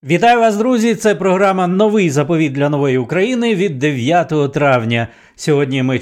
Вітаю вас, друзі! Це програма «Новий заповіт для нової України» від 9 травня. Сьогодні ми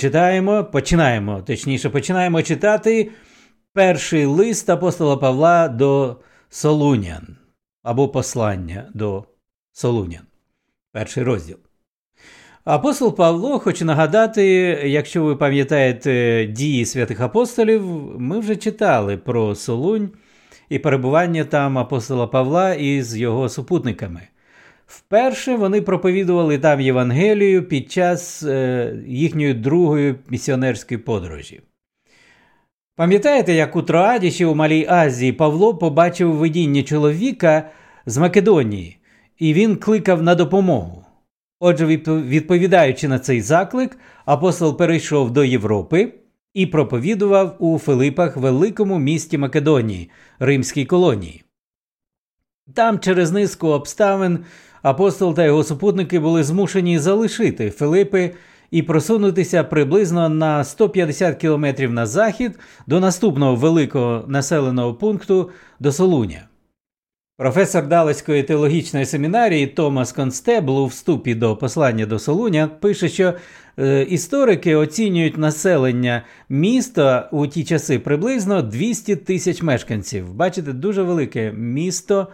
починаємо читати перший лист апостола Павла до Солунян, або послання до Солунян, перший розділ. Апостол Павло, хочу нагадати, якщо ви пам'ятаєте дії святих апостолів, ми вже читали про Солунь і перебування там апостола Павла із його супутниками. Вперше вони проповідували там Євангелію під час їхньої другої місіонерської подорожі. Пам'ятаєте, як у Троаді, ще у Малій Азії, Павло побачив видіння чоловіка з Македонії, і він кликав на допомогу. Отже, відповідаючи на цей заклик, апостол перейшов до Європи і проповідував у Филипах, великому місті Македонії, римській колонії. Там через низку обставин апостол та його супутники були змушені залишити Филипи і просунутися приблизно на 150 кілометрів на захід до наступного великого населеного пункту до Солуня. Професор Далласької теологічної семінарії Томас Констебл у вступі до послання до Солуня пише, що історики оцінюють населення міста у ті часи приблизно 200 тисяч мешканців. Бачите, дуже велике місто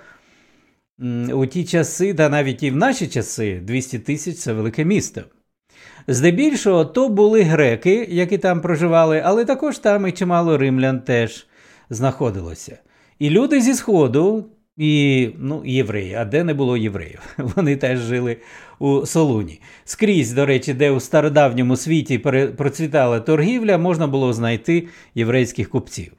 у ті часи, та навіть і в наші часи 200 тисяч – це велике місто. Здебільшого то були греки, які там проживали, але також там і чимало римлян теж знаходилося. І люди зі Сходу, і євреї, а де не було євреїв, вони теж жили у Солуні. Скрізь, до речі, де у стародавньому світі процвітала торгівля, можна було знайти єврейських купців.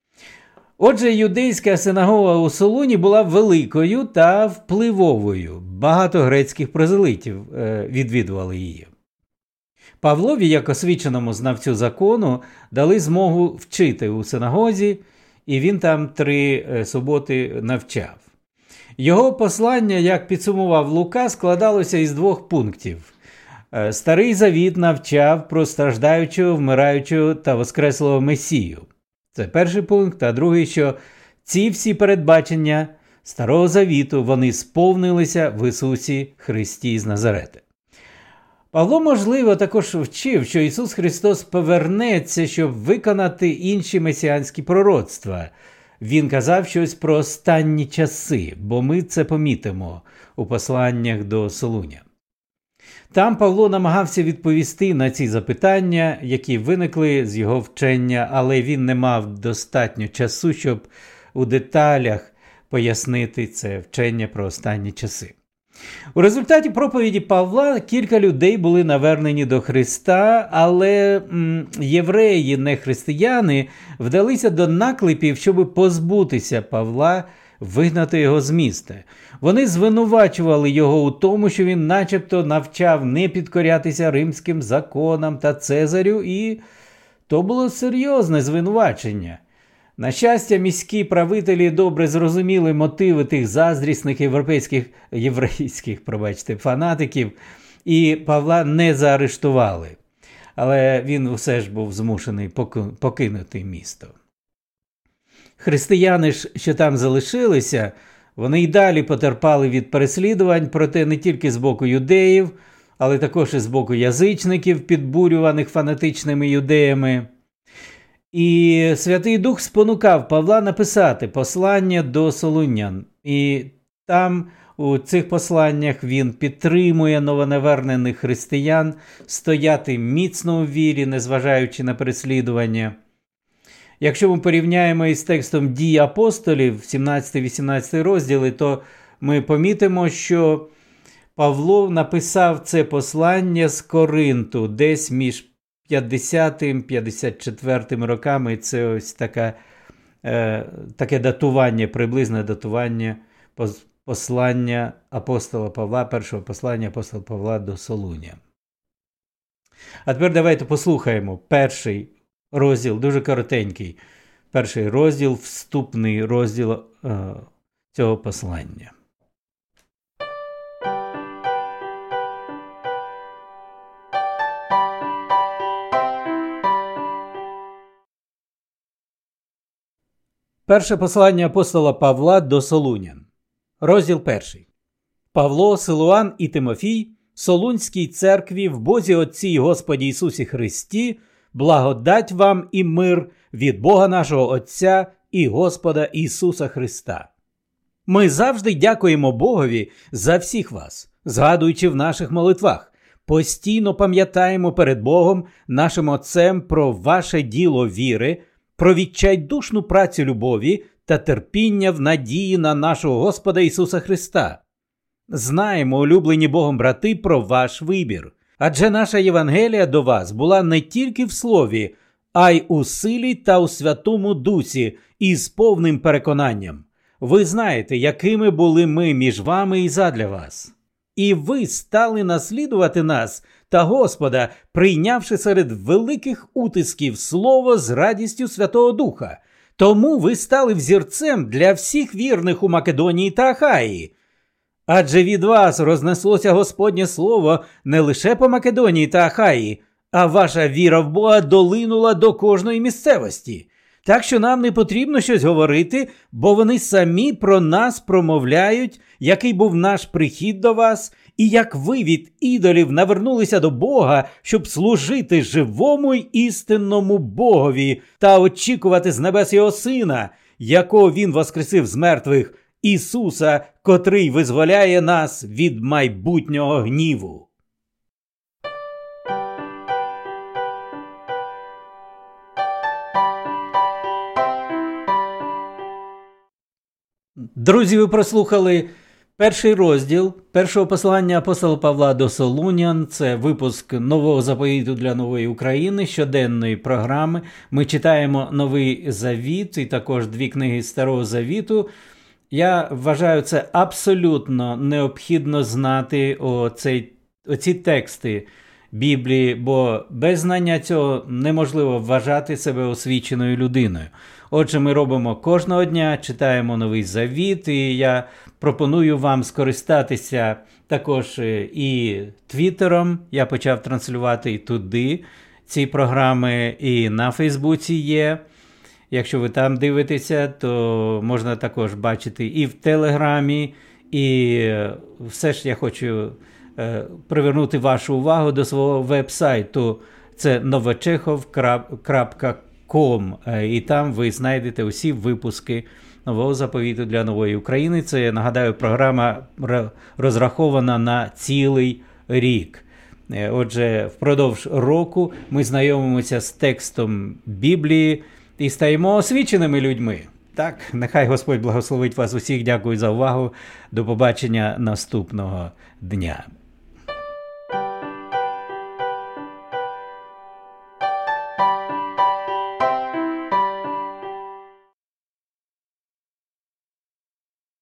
Отже, юдейська синагога у Солуні була великою та впливовою. Багато грецьких прозелитів відвідували її. Павлові, як освіченому знавцю закону, дали змогу вчити у синагозі, і він там 3 суботи навчав. Його послання, як підсумував Лука, складалося із 2 пунктів. Старий Завіт навчав про страждаючого, вмираючого та воскреслого Месію. Це перший пункт, а другий, що ці всі передбачення Старого Завіту, вони сповнилися в Ісусі Христі з Назарета. Павло, можливо, також вчив, що Ісус Христос повернеться, щоб виконати інші месіанські пророцтва. Він казав щось про останні часи, бо ми це помітимо у посланнях до Солуня. Там Павло намагався відповісти на ці запитання, які виникли з його вчення, але він не мав достатньо часу, щоб у деталях пояснити це вчення про останні часи. У результаті проповіді Павла кілька людей були навернені до Христа, але євреї, не християни, вдалися до наклепів, щоб позбутися Павла, вигнати його з міста. Вони звинувачували його у тому, що він начебто навчав не підкорятися римським законам та Цезарю, і то було серйозне звинувачення. На щастя, міські правителі добре зрозуміли мотиви тих заздрісних єврейських фанатиків, і Павла не заарештували. Але він все ж був змушений покинути місто. Християни ж, що там залишилися, вони й далі потерпали від переслідувань, проте не тільки з боку юдеїв, але також і з боку язичників, підбурюваних фанатичними юдеями. І Святий Дух спонукав Павла написати послання до солунян. І там у цих посланнях він підтримує новонавернених християн стояти міцно у вірі, незважаючи на переслідування. Якщо ми порівняємо із текстом «Дій апостолів», 17-18 розділи, то ми помітимо, що Павло написав це послання з Коринту, десь між 50-54 роками. Це ось таке датування, приблизне датування послання апостола Павла, першого послання апостола Павла до Солуня. А тепер давайте послухаємо перший розділ, дуже коротенький, перший розділ, вступний розділ цього послання. Перше послання апостола Павла до Солунян. Розділ 1. Павло, Силуан і Тимофій, Солунській церкві в Бозі Отці й Господі Ісусі Христі, благодать вам і мир від Бога нашого Отця і Господа Ісуса Христа. Ми завжди дякуємо Богові за всіх вас, згадуючи в наших молитвах. Постійно пам'ятаємо перед Богом, нашим Отцем, про ваше діло віри, про відчайдушну працю любові та терпіння в надії на нашого Господа Ісуса Христа. Знаємо, улюблені Богом брати, про ваш вибір. Адже наша Євангелія до вас була не тільки в слові, а й у силі та у Святому Дусі із повним переконанням. Ви знаєте, якими були ми між вами і задля вас. І ви стали наслідувати нас та Господа, прийнявши серед великих утисків Слово з радістю Святого Духа. Тому ви стали взірцем для всіх вірних у Македонії та Ахаї. Адже від вас рознеслося Господнє Слово не лише по Македонії та Ахаї, а ваша віра в Бога долинула до кожної місцевості. Так що нам не потрібно щось говорити, бо вони самі про нас промовляють, який був наш прихід до вас, і як ви від ідолів навернулися до Бога, щоб служити живому й істинному Богові та очікувати з небес Його Сина, якого Він воскресив з мертвих, Ісуса, котрий визволяє нас від майбутнього гніву. Друзі, ви прослухали перший розділ першого послання апостола Павла до Солунян. Це випуск Нового заповіту для Нової України, щоденної програми. Ми читаємо Новий Завіт і також 2 книги Старого Завіту. Я вважаю, це абсолютно необхідно знати оці тексти Біблії, бо без знання цього неможливо вважати себе освіченою людиною. Отже, ми робимо кожного дня, читаємо Новий Завіт, і я пропоную вам скористатися також і Твіттером. Я почав транслювати і туди ці програми, і на Фейсбуці є. Якщо ви там дивитеся, то можна також бачити і в Телеграмі, і все ж я хочу привернути вашу увагу до свого веб-сайту. Це novechehov.com, і там ви знайдете усі випуски Нового заповіту для Нової України. Це, я нагадаю, програма розрахована на цілий рік. Отже, впродовж року ми знайомимося з текстом Біблії і стаємо освіченими людьми. Так, нехай Господь благословить вас усіх. Дякую за увагу. До побачення наступного дня.